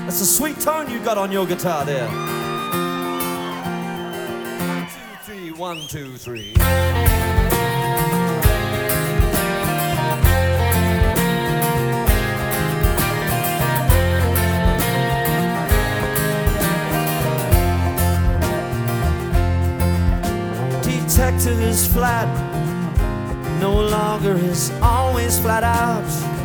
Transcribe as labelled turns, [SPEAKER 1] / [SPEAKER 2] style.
[SPEAKER 1] That's a sweet tone you got on your guitar there. 1, 2, 3, 1, 2, 3. Detective is flat, no longer is always flat out.